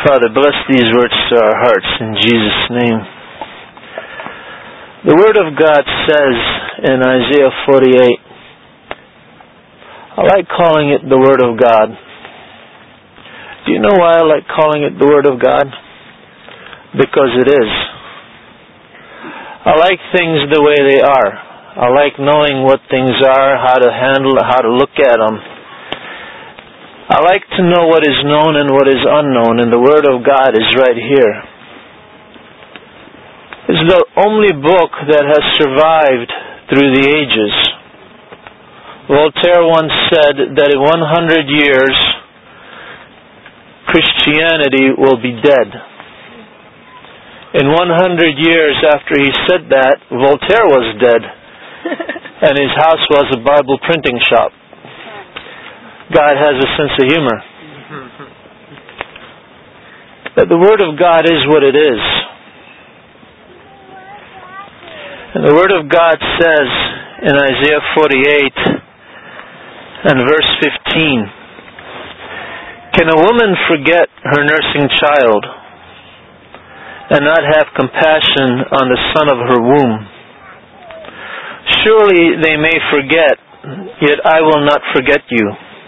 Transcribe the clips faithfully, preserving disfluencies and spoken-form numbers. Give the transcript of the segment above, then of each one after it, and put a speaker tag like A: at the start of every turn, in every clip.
A: Father, bless these words to our hearts in Jesus' name. The Word of God says in Isaiah forty-eight, I like calling it the Word of God. Do you know why I like calling it the Word of God? Because it is. I like things the way they are. I like knowing what things are, how to handle, how to look at them. I like to know what is known and what is unknown, and the Word of God is right here. It's the only book that has survived through the ages. Voltaire once said that in one hundred years, Christianity will be dead. In one hundred years after he said that, Voltaire was dead, and his house was a Bible printing shop. God has a sense of humor. But the Word of God is what it is. And the Word of God says in Isaiah forty-eight and verse fifteen, can a woman forget her nursing child and not have compassion on the son of her womb? Surely they may forget, yet I will not forget you.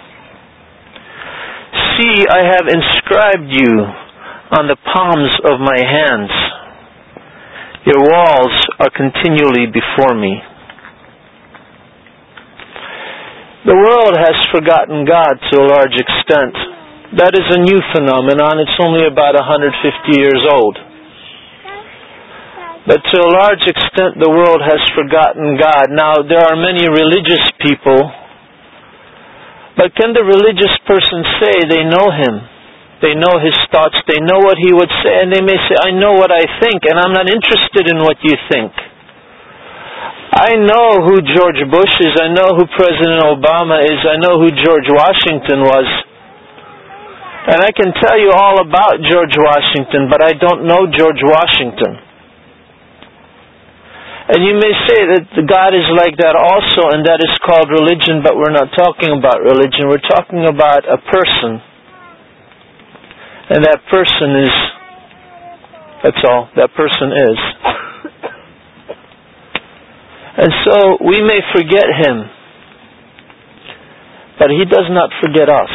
A: See, I have inscribed you on the palms of my hands. Your walls are continually before me. The world has forgotten God to a large extent. That is a new phenomenon. It's only about one hundred fifty years old. But to a large extent, the world has forgotten God. Now, there are many religious people, but can the religious person say they know Him? They know His thoughts. They know what He would say. And they may say, I know what I think, and I'm not interested in what you think. I know who George Bush is. I know who President Obama is. I know who George Washington was. And I can tell you all about George Washington, but I don't know George Washington. And you may say that God is like that also, and that is called religion, but we're not talking about religion. We're talking about a person. And that person is, that's all, that person is. And so we may forget Him, but He does not forget us.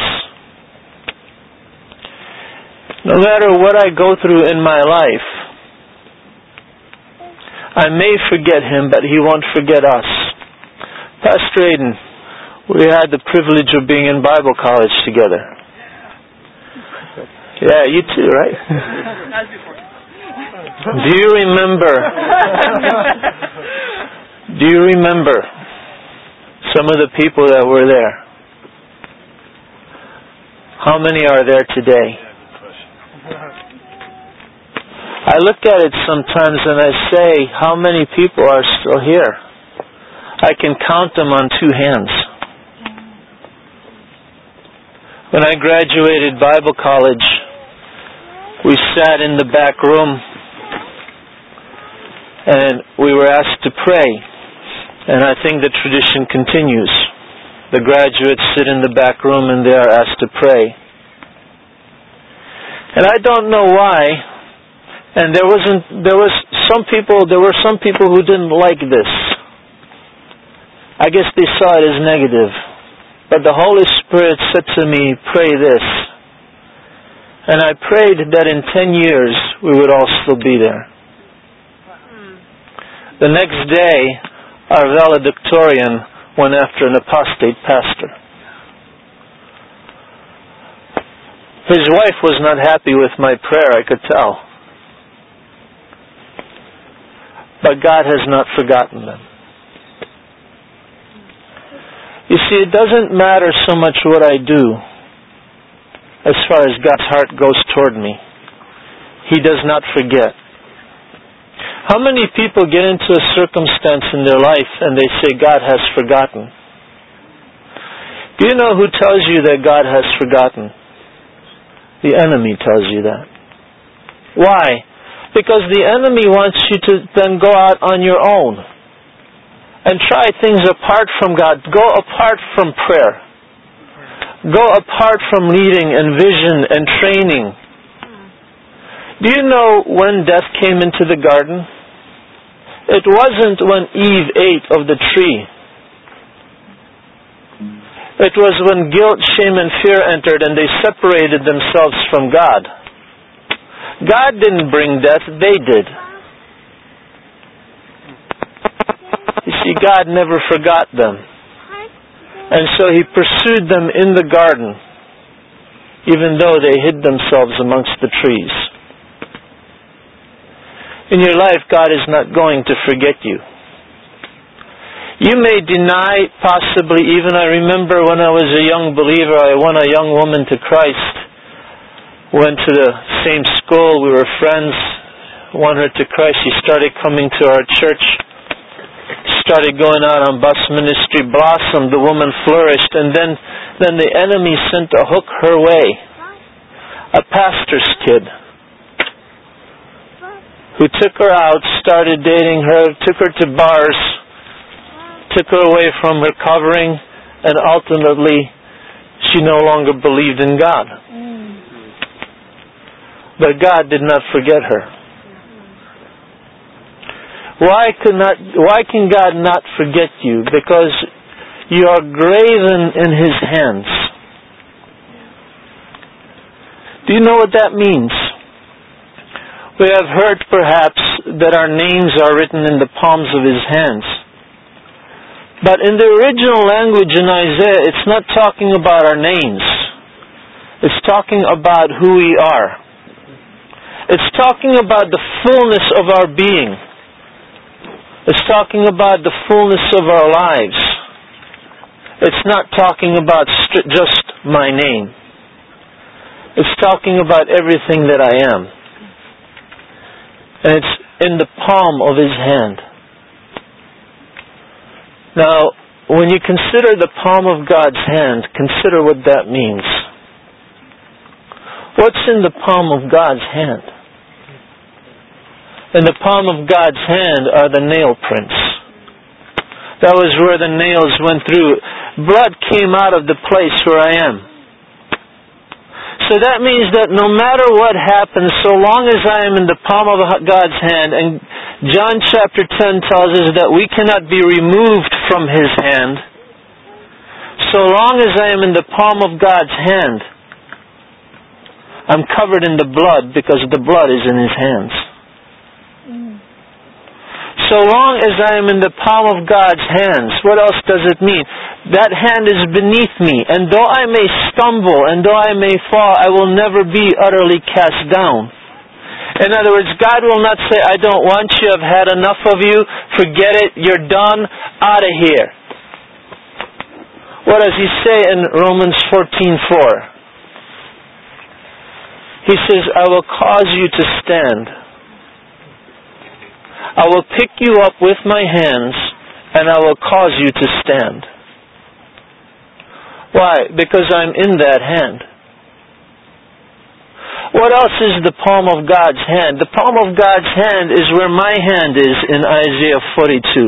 A: No matter what I go through in my life, I may forget Him, but He won't forget us. Pastor Aiden, we had the privilege of being in Bible college together. Yeah, you too, right? Do you remember? Do you remember some of the people that were there? How many are there today? I look at it sometimes and I say, how many people are still here? I can count them on two hands. When I graduated Bible college, we sat in the back room and we were asked to pray. And I think the tradition continues. The graduates sit in the back room and they are asked to pray. And I don't know why. And there wasn't, there was some people, there were some people who didn't like this. I guess they saw it as negative. But the Holy Spirit said to me, pray this. And I prayed that in ten years we would all still be there. The next day, our valedictorian went after an apostate pastor. His wife was not happy with my prayer, I could tell. But God has not forgotten them. You see, it doesn't matter so much what I do as far as God's heart goes toward me. He does not forget. How many people get into a circumstance in their life and they say God has forgotten? Do you know who tells you that God has forgotten? The enemy tells you that. Why? Because the enemy wants you to then go out on your own and try things apart from God. Go apart from prayer. Go apart from leading and vision and training. Do you know when death came into the garden? It wasn't when Eve ate of the tree. It was when guilt, shame, and fear entered and they separated themselves from God. God didn't bring death, they did. You see, God never forgot them. And so He pursued them in the garden, even though they hid themselves amongst the trees. In your life, God is not going to forget you. You may deny, possibly, even I remember when I was a young believer, I won a young woman to Christ. Went to the same school, we were friends, won her to Christ. She started coming to our church, started going out on bus ministry, blossomed, the woman flourished, and then, then the enemy sent a hook her way. A pastor's kid who took her out, started dating her, took her to bars, took her away from her covering, and ultimately she no longer believed in God. But God did not forget her. Why could not? Why can God not forget you? Because you are graven in His hands. Do you know what that means? We have heard perhaps that our names are written in the palms of His hands. But in the original language in Isaiah, it's not talking about our names. It's talking about who we are. It's talking about the fullness of our being. It's talking about the fullness of our lives. It's not talking about st- just my name. It's talking about everything that I am. And it's in the palm of His hand. Now, when you consider the palm of God's hand, consider what that means. What's in the palm of God's hand? In the palm of God's hand are the nail prints. That was where the nails went through. Blood came out of the place where I am. So that means that no matter what happens, so long as I am in the palm of God's hand, and John chapter ten tells us that we cannot be removed from His hand, so long as I am in the palm of God's hand, I'm covered in the blood because the blood is in His hands. So long as I am in the palm of God's hands, what else does it mean? That hand is beneath me, and though I may stumble, and though I may fall, I will never be utterly cast down. In other words, God will not say, I don't want you, I've had enough of you, forget it, you're done, out of here. What does He say in Romans fourteen four? He says, I will cause you to stand. I will pick you up with my hands, and I will cause you to stand. Why? Because I'm in that hand. What else is the palm of God's hand? The palm of God's hand is where my hand is in Isaiah forty-two.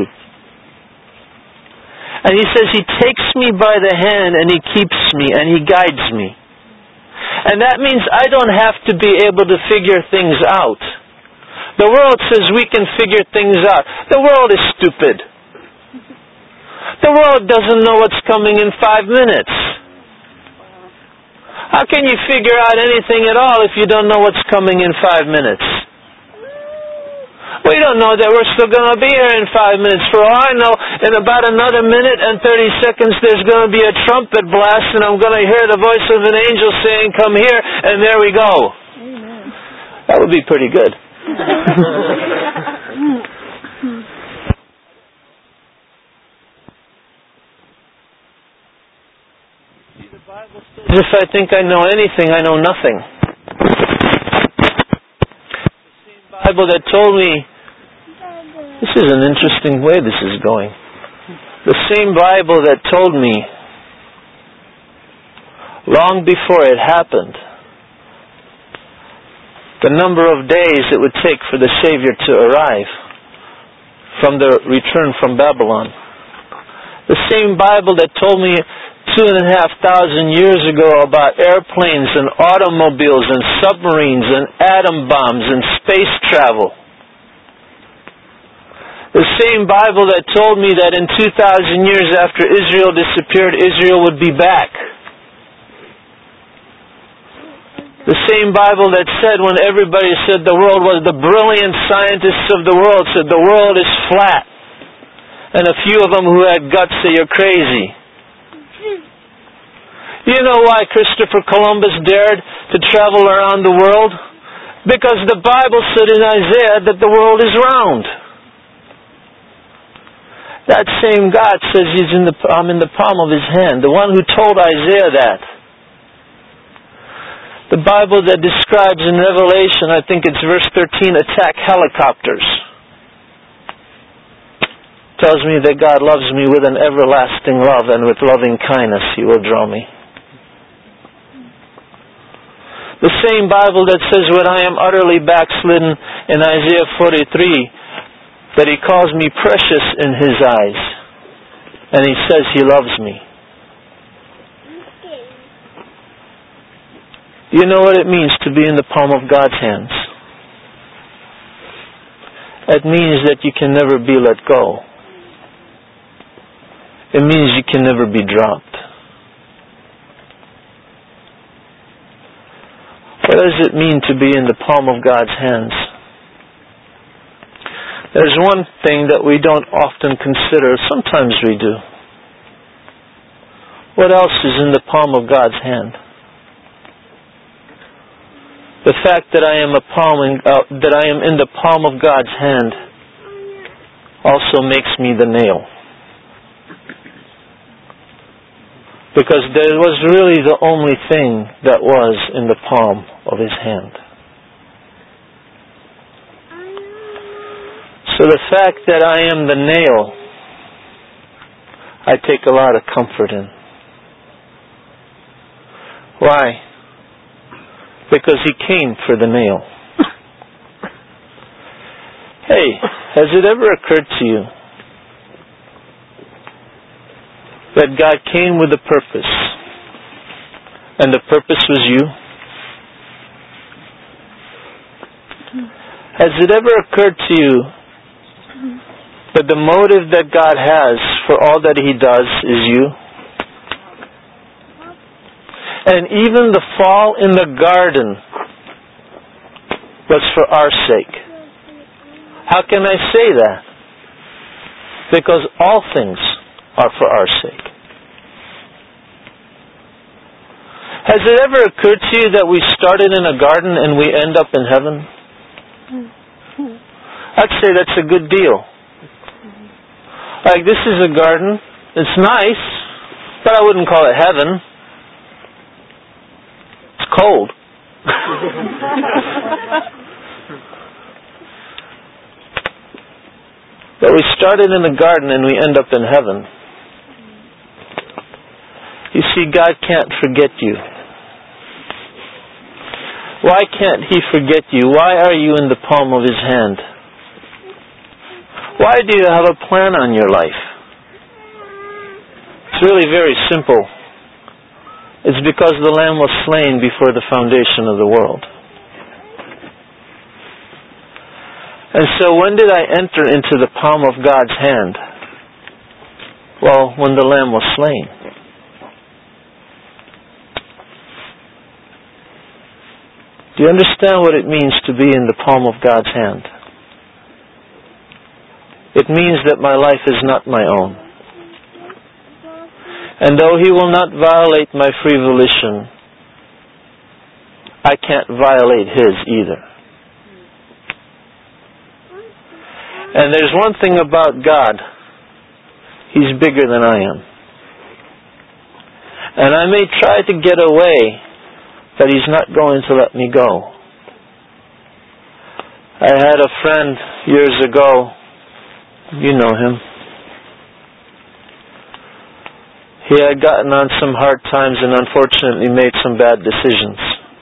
A: And He says He takes me by the hand and He keeps me and He guides me. And that means I don't have to be able to figure things out. The world says we can figure things out. The world is stupid. The world doesn't know what's coming in five minutes. How can you figure out anything at all if you don't know what's coming in five minutes? We don't know that we're still going to be here in five minutes. For all I know, in about another minute and thirty seconds, there's going to be a trumpet blast, and I'm going to hear the voice of an angel saying, come here, and there we go. Amen. That would be pretty good. The Bible says, if I think I know anything, I know nothing. The same Bible that told me, this is an interesting way this is going. The same Bible that told me, long before it happened, the number of days it would take for the Savior to arrive from the return from Babylon. The same Bible that told me two and a half thousand years ago about airplanes and automobiles and submarines and atom bombs and space travel. The same Bible that told me that in two thousand years after Israel disappeared, Israel would be back. The same Bible that said when everybody said the world was, the brilliant scientists of the world said the world is flat. And a few of them who had guts say you're crazy. You know why Christopher Columbus dared to travel around the world? Because the Bible said in Isaiah that the world is round. That same God says he's in the, I'm in the palm of His hand. The one who told Isaiah that. The Bible that describes in Revelation, I think it's verse thirteen, attack helicopters. Tells me that God loves me with an everlasting love, and with loving kindness He will draw me. The same Bible that says when I am utterly backslidden in Isaiah forty-three, that He calls me precious in His eyes. And He says He loves me. You know what it means to be in the palm of God's hands? It means that you can never be let go. It means you can never be dropped. What does it mean to be in the palm of God's hands? There's one thing that we don't often consider. Sometimes we do. What else is in the palm of God's hand? The fact that I am a palm in, uh, that I am in the palm of God's hand also makes me the nail. Because that was really the only thing that was in the palm of His hand. So the fact that I am the nail, I take a lot of comfort in. Why? Because He came for the nail. Hey, has it ever occurred to you that God came with a purpose, and the purpose was you? Has it ever occurred to you that the motive that God has for all that He does is you? And even the fall in the garden was for our sake. How can I say that? Because all things are for our sake. Has it ever occurred to you that we started in a garden and we end up in heaven? I'd say that's a good deal. Like, this is a garden. It's nice, but I wouldn't call it heaven. It's cold. But we started in a garden and we end up in heaven. You see, God can't forget you. Why can't He forget you? Why are you in the palm of His hand? Why do you have a plan on your life? It's really very simple. It's because the Lamb was slain before the foundation of the world. And so when did I enter into the palm of God's hand? Well, when the Lamb was slain. Do you understand what it means to be in the palm of God's hand? It means that my life is not my own. And though He will not violate my free volition, I can't violate His either. And there's one thing about God. He's bigger than I am. And I may try to get away, but He's not going to let me go. I had a friend years ago. You know him. He had gotten on some hard times and unfortunately made some bad decisions.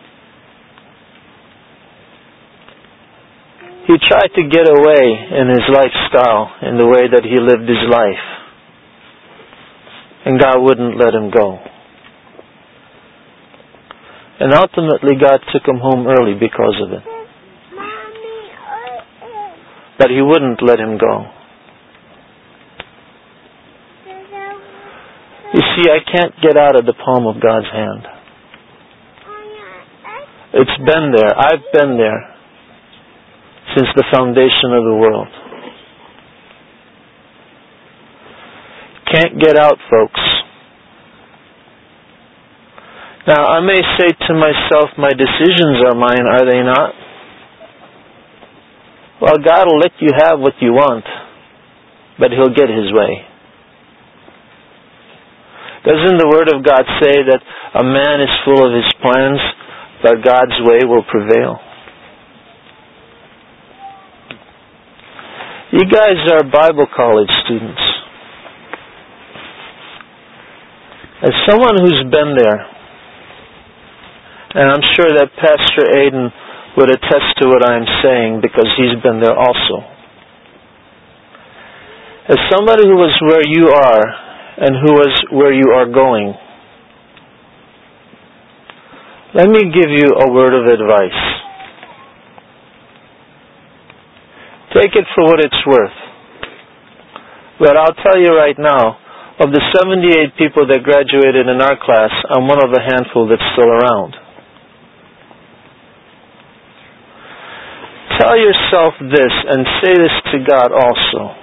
A: He tried to get away in his lifestyle, in the way that he lived his life. And God wouldn't let him go. And ultimately God took him home early because of it. But he wouldn't let him go. You see, I can't get out of the palm of God's hand. It's been there. I've been there since the foundation of the world. Can't get out, folks. Now, I may say to myself, my decisions are mine, are they not? Well, God will let you have what you want, but He'll get His way. Doesn't the Word of God say that a man is full of his plans, but God's way will prevail? You guys are Bible college students. As someone who's been there, and I'm sure that Pastor Aiden would attest to what I'm saying because he's been there also. As somebody who was where you are and who was where you are going, let me give you a word of advice. Take it for what it's worth. But I'll tell you right now, of the seventy-eight people that graduated in our class, I'm one of a handful that's still around. Tell yourself this and say this to God also.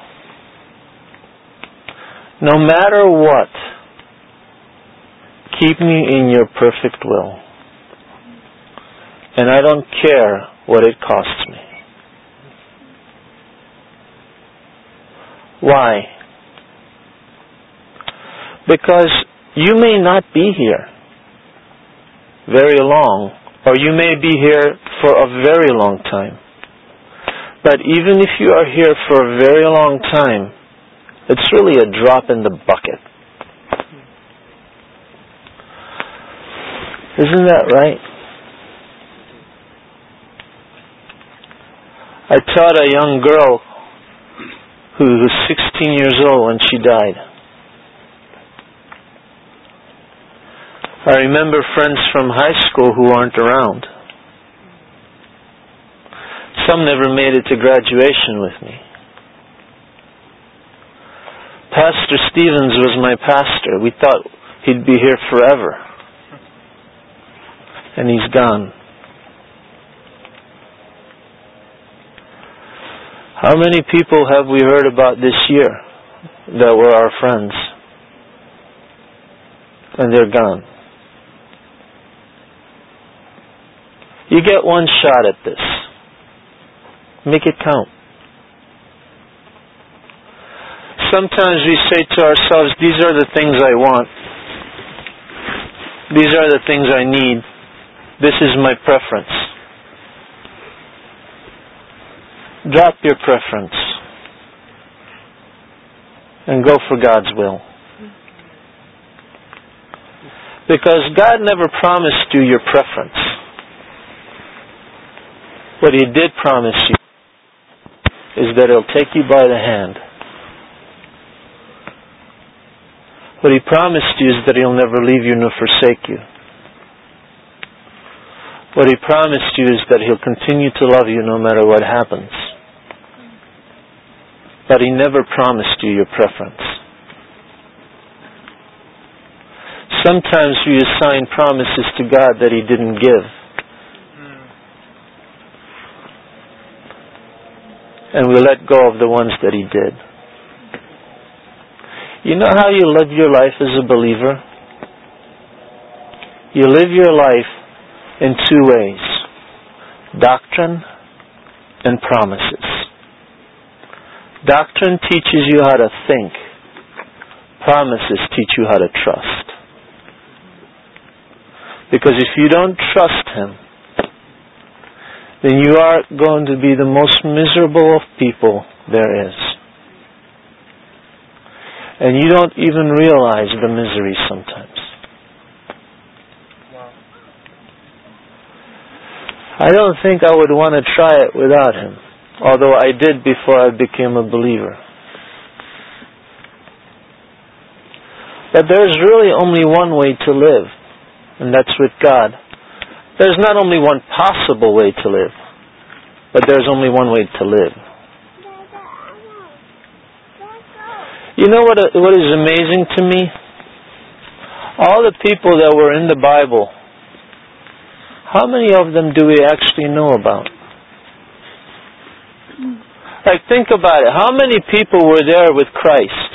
A: No matter what, keep me in your perfect will. And I don't care what it costs me. Why? Because you may not be here very long, or you may be here for a very long time. But even if you are here for a very long time, it's really a drop in the bucket. Isn't that right? I taught a young girl who was sixteen years old when she died. I remember friends from high school who aren't around. Some never made it to graduation with me. Pastor Stevens was my pastor. We thought he'd be here forever. And he's gone. How many people have we heard about this year that were our friends? And they're gone. You get one shot at this. Make it count. Sometimes we say to ourselves, these are the things I want. These are the things I need. This is my preference. Drop your preference and go for God's will. Because God never promised you your preference. What He did promise you is that He'll take you by the hand. What He promised you is that He'll never leave you nor forsake you. What He promised you is that He'll continue to love you no matter what happens. But He never promised you your preference. Sometimes we assign promises to God that He didn't give. And we let go of the ones that He did. You know how you live your life as a believer? You live your life in two ways. Doctrine and promises. Doctrine teaches you how to think. Promises teach you how to trust. Because if you don't trust Him, then you are going to be the most miserable of people there is. And you don't even realize the misery sometimes. Wow. I don't think I would want to try it without Him, although I did before I became a believer. that there's really only one way to live, and that's with God. There's not only one possible way to live, but there's only one way to live. You know what, what is amazing to me? All the people that were in the Bible, how many of them do we actually know about? Like, think about it. How many people were there with Christ?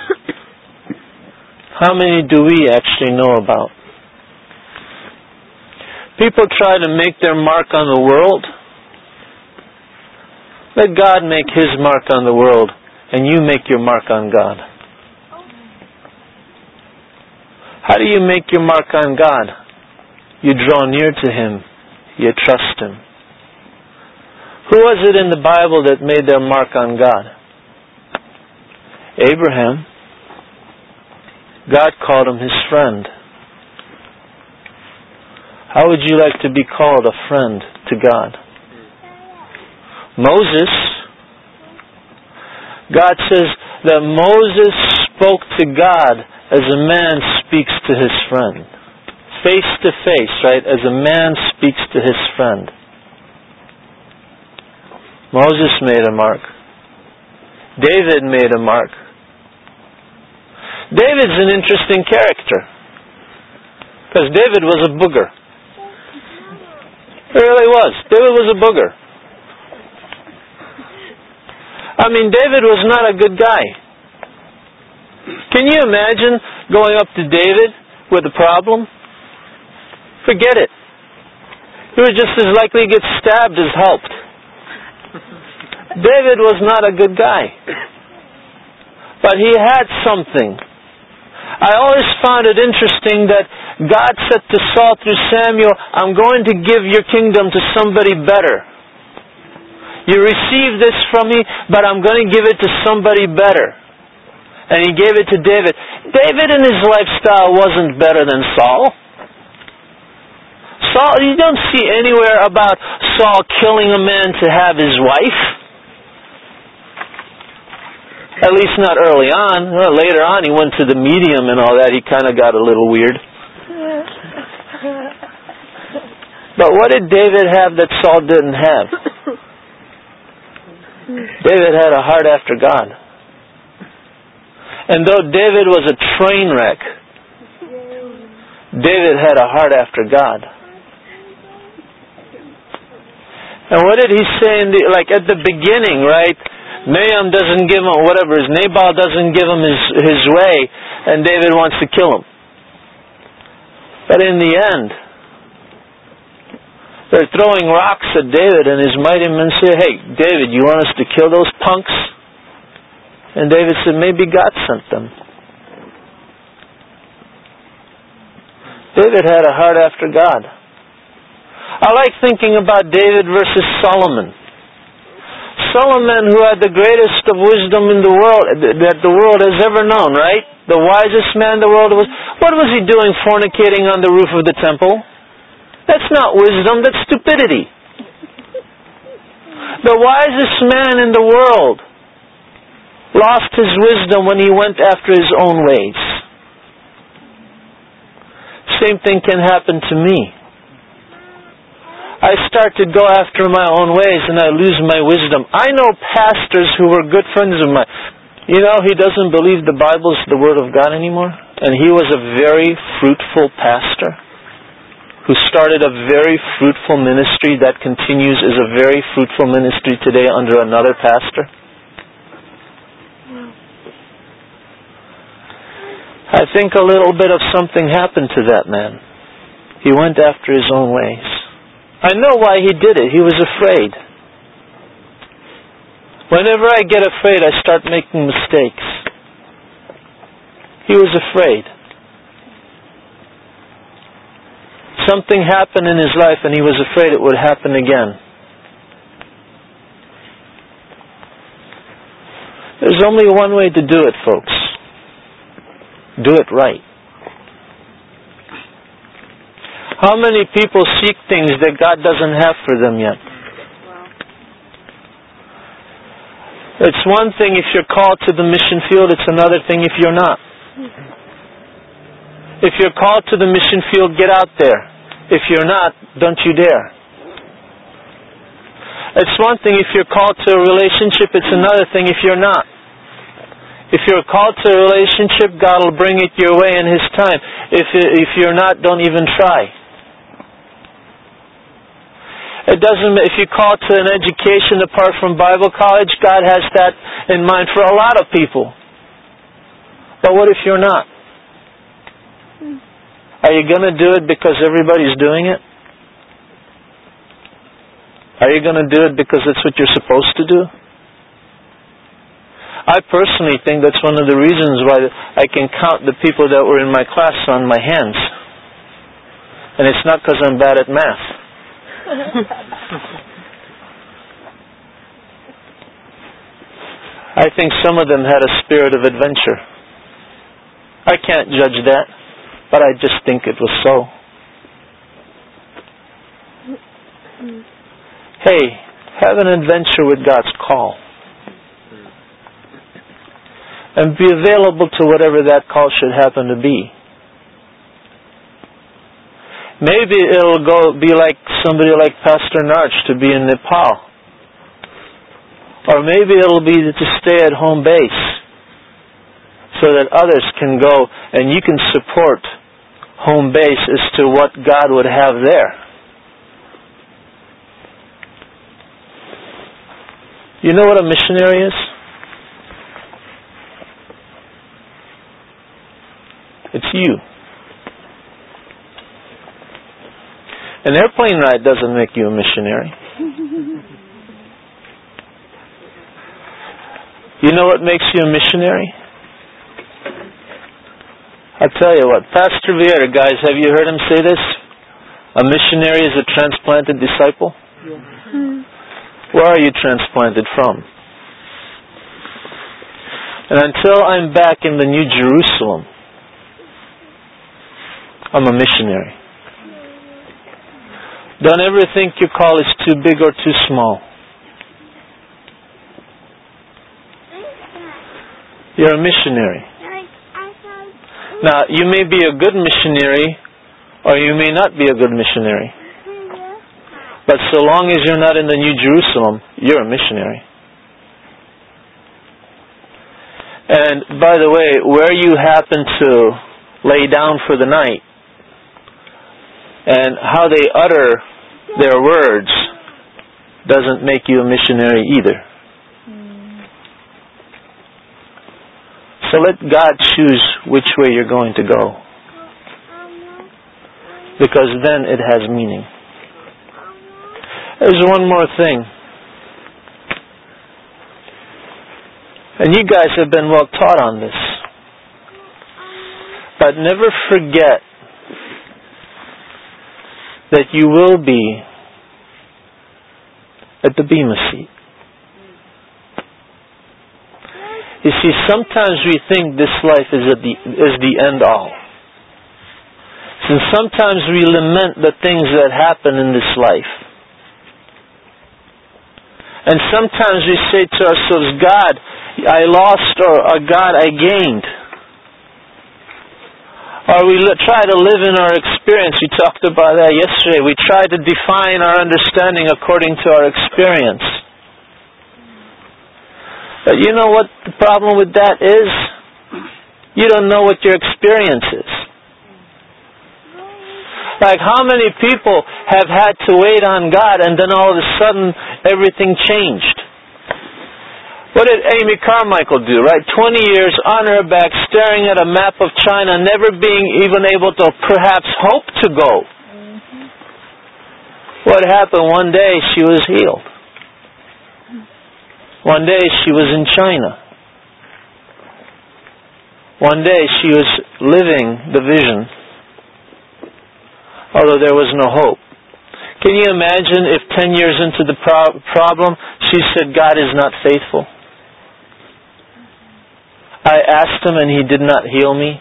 A: How many do we actually know about? People try to make their mark on the world. Let God make His mark on the world, and you make your mark on God. How do you make your mark on God? You draw near to Him. You trust Him. Who was it in the Bible that made their mark on God? Abraham. God called him His friend. How would you like to be called a friend to God? Moses. God says that Moses spoke to God as a man speaks to his friend. Face to face, right? As a man speaks to his friend. Moses made a mark. David made a mark. David's an interesting character, because David was a booger. He really was. David was a booger. I mean, David was not a good guy. Can you imagine going up to David with a problem? Forget it. He was just as likely to get stabbed as helped. David was not a good guy. But he had something. I always found it interesting that God said to Saul through Samuel, I'm going to give your kingdom to somebody better. You receive this from me, but I'm going to give it to somebody better. And He gave it to David. David in his lifestyle wasn't better than Saul. Saul, you don't see anywhere about Saul killing a man to have his wife. At least not early on. Well, later on, he went to the medium and all that. He kind of got a little weird. But what did David have that Saul didn't have? David had a heart after God. And though David was a train wreck, David had a heart after God. And what did he say in the, like at the beginning, right? Nahum doesn't give him, whatever, his Nabal doesn't give him his, his way, and David wants to kill him. But in the end, they're throwing rocks at David, and his mighty men say, hey, David, you want us to kill those punks? And David said, maybe God sent them. David had a heart after God. I like thinking about David versus Solomon. Solomon, who had the greatest of wisdom in the world, that the world has ever known, right? The wisest man the world was. What was he doing fornicating on the roof of the temple? That's not wisdom, that's stupidity. The wisest man in the world lost his wisdom when he went after his own ways. Same thing can happen to me. I start to go after my own ways and I lose my wisdom. I know pastors who were good friends of mine. You know, he doesn't believe the Bible is the Word of God anymore. And he was a very fruitful pastor who started a very fruitful ministry that continues as a very fruitful ministry today under another pastor. I think a little bit of something happened to that man. He went after his own ways. I know why he did it. He was afraid. Whenever I get afraid, I start making mistakes. He was afraid. Something happened in his life and he was afraid it would happen again. There's only one way to do it, folks. Do it right. How many people seek things that God doesn't have for them yet? It's one thing if you're called to the mission field, it's another thing if you're not. If you're called to the mission field, get out there. If you're not, don't you dare. It's one thing if you're called to a relationship, it's another thing if you're not. If you're called to a relationship, God will bring it your way in His time. If if you're not, don't even try. It doesn't. If you're called to an education apart from Bible college, God has that in mind for a lot of people. But what if you're not? Are you going to do it because everybody's doing it? Are you going to do it because it's what you're supposed to do? I personally think that's one of the reasons why I can count the people that were in my class on my hands. And it's not because I'm bad at math. I think some of them had a spirit of adventure. I can't judge that, but I just think it was so. Hey, have an adventure with God's call. And be available to whatever that call should happen to be. Maybe it'll go be like somebody like Pastor Narch to be in Nepal. Or maybe it'll be to stay at home base so that others can go and you can support home base as to what God would have there. You know what a missionary is? It's you. An airplane ride doesn't make you a missionary. You know what makes you a missionary? I'll tell you what. Pastor Vieira, guys, have you heard him say this? A missionary is a transplanted disciple? Yeah. Where are you transplanted from? And until I'm back in the New Jerusalem, I'm a missionary. Don't ever think your call is too big or too small. You're a missionary. Now, you may be a good missionary, or you may not be a good missionary. But so long as you're not in the New Jerusalem, you're a missionary. And by the way, where you happen to lay down for the night, and how they utter their words doesn't make you a missionary either. So let God choose which way you're going to go. Because then it has meaning. There's one more thing. And you guys have been well taught on this. But never forget that you will be at the Bema seat. You see, sometimes we think this life is at the is the end all. And sometimes we lament the things that happen in this life. And sometimes we say to ourselves, God, I lost, or, or God, I gained. Or we try to live in our experience. We talked about that yesterday. We try to define our understanding according to our experience. But you know what the problem with that is? You don't know what your experience is. Like how many people have had to wait on God and then all of a sudden everything changed? What did Amy Carmichael do, right? Twenty years on her back, staring at a map of China, never being even able to perhaps hope to go. Mm-hmm. What happened? One day she was healed. One day she was in China. One day she was living the vision, although there was no hope. Can you imagine if ten years into the pro- problem, she said, God is not faithful? I asked him and he did not heal me.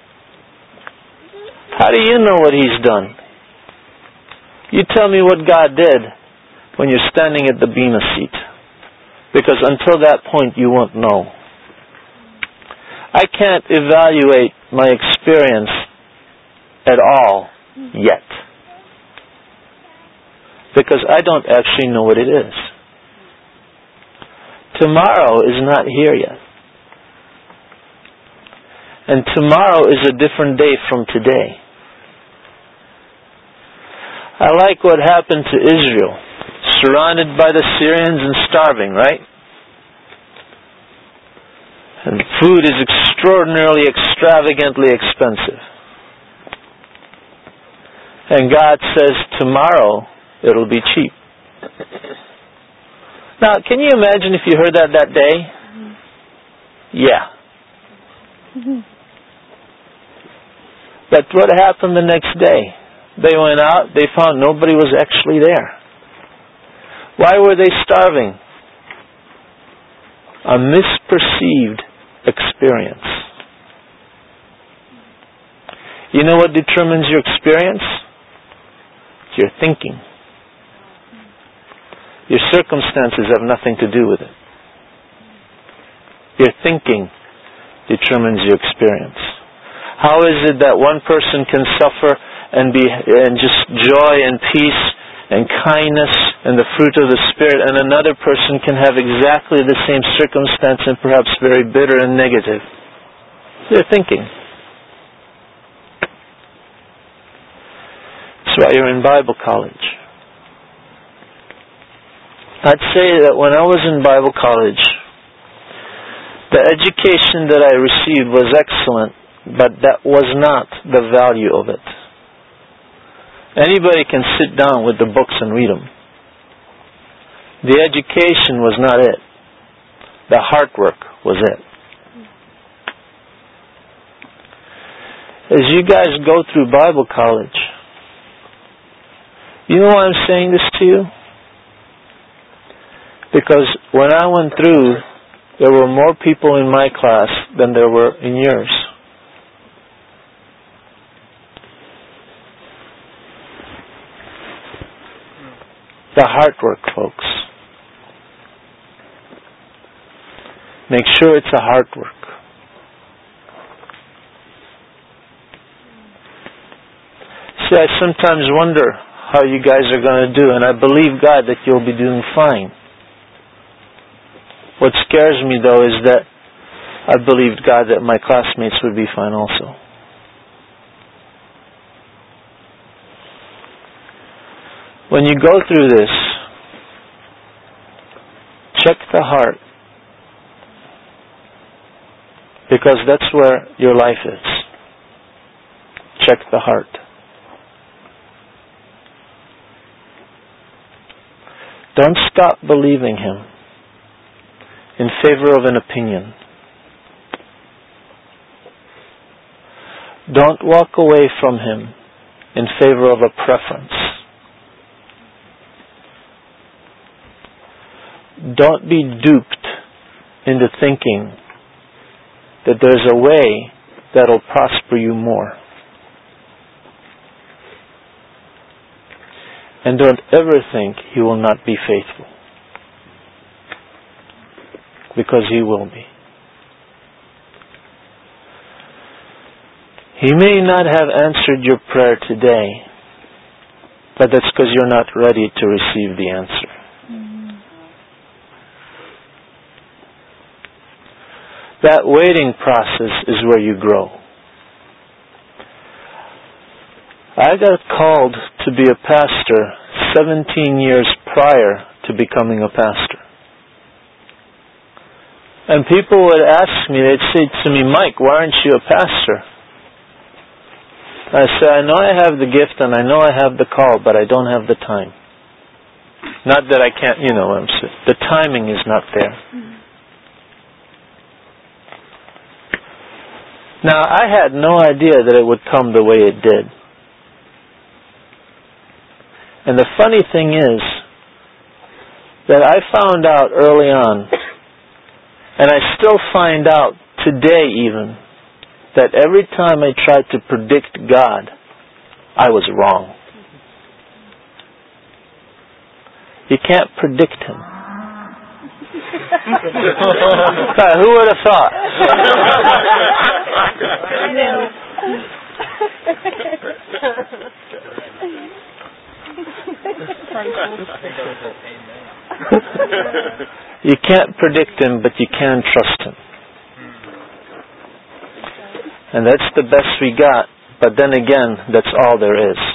A: How do you know what he's done? You tell me what God did when you're standing at the Bema seat. Because until that point you won't know. I can't evaluate my experience at all yet. Because I don't actually know what it is. Tomorrow is not here yet. And tomorrow is a different day from today. I like what happened to Israel. Surrounded by the Syrians and starving, right? And food is extraordinarily, extravagantly expensive. And God says, tomorrow it'll be cheap. Now, can you imagine if you heard that that day? Yeah. But what happened the next day? They went out, they found nobody was actually there. Why were they starving? A misperceived experience. You know what determines your experience? Your thinking. Your circumstances have nothing to do with it. Your thinking determines your experience. How is it that one person can suffer and be and just joy and peace and kindness and the fruit of the Spirit, and another person can have exactly the same circumstance and perhaps very bitter and negative? Their thinking. That's why you're in Bible college. I'd say that when I was in Bible college, the education that I received was excellent, but that was not the value of it. Anybody can sit down with the books and read them. The education was not it. The heart work was it. As you guys go through Bible college, you know why I'm saying this to you? Because when I went through, there were more people in my class than there were in yours. The heart work, folks. Make sure it's a heart work. See, I sometimes wonder how you guys are going to do, and I believe God that you'll be doing fine. What scares me, though, is that I believed God that my classmates would be fine also. When you go through this, check the heart, because that's where your life is. Check the heart. Don't stop believing Him in favor of an opinion. Don't walk away from Him in favor of a preference. Don't be duped into thinking that there's a way that'll prosper you more. And don't ever think He will not be faithful. Because He will be. He may not have answered your prayer today, but that's because you're not ready to receive the answer. Mm-hmm. That waiting process is where you grow. I got called to be a pastor seventeen years prior to becoming a pastor. And people would ask me, they'd say to me, Mike, why aren't you a pastor? I said, I know I have the gift and I know I have the call, but I don't have the time. Not that I can't, you know what I'm saying. The timing is not there. Mm-hmm. Now, I had no idea that it would come the way it did. And the funny thing is that I found out early on, and I still find out today even, that every time I tried to predict God, I was wrong. You can't predict Him. Who would have thought? You can't predict Him, but you can trust Him. And that's the best we got. But then again, that's all there is.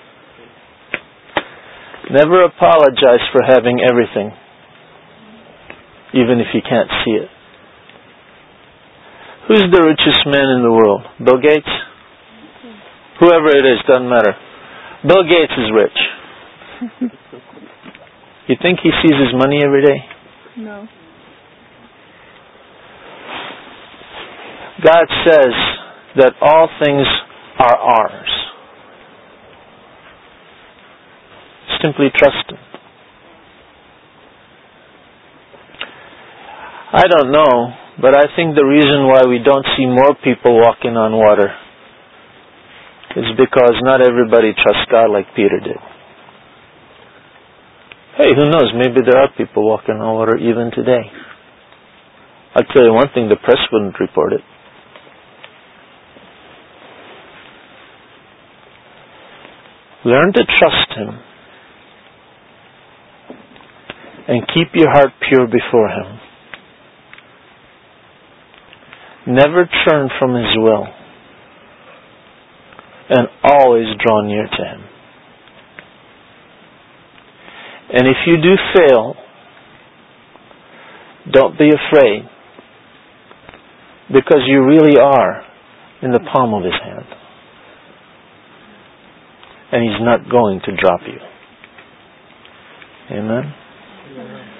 A: Never apologize for having everything, even if you can't see it. Who's the richest man in the world? Bill Gates? Whoever it is, doesn't matter. Bill Gates is rich. You think he sees his money every day?
B: No.
A: God says that all things are ours. Simply trust Him. I don't know, but I think the reason why we don't see more people walking on water is because not everybody trusts God like Peter did. Hey, who knows? Maybe there are people walking on water even today. I'll tell you one thing, the press wouldn't report it. Learn to trust Him and keep your heart pure before Him. Never turn from His will, and always draw near to Him. And if you do fail, don't be afraid, because you really are in the palm of His hand. And He's not going to drop you. Amen?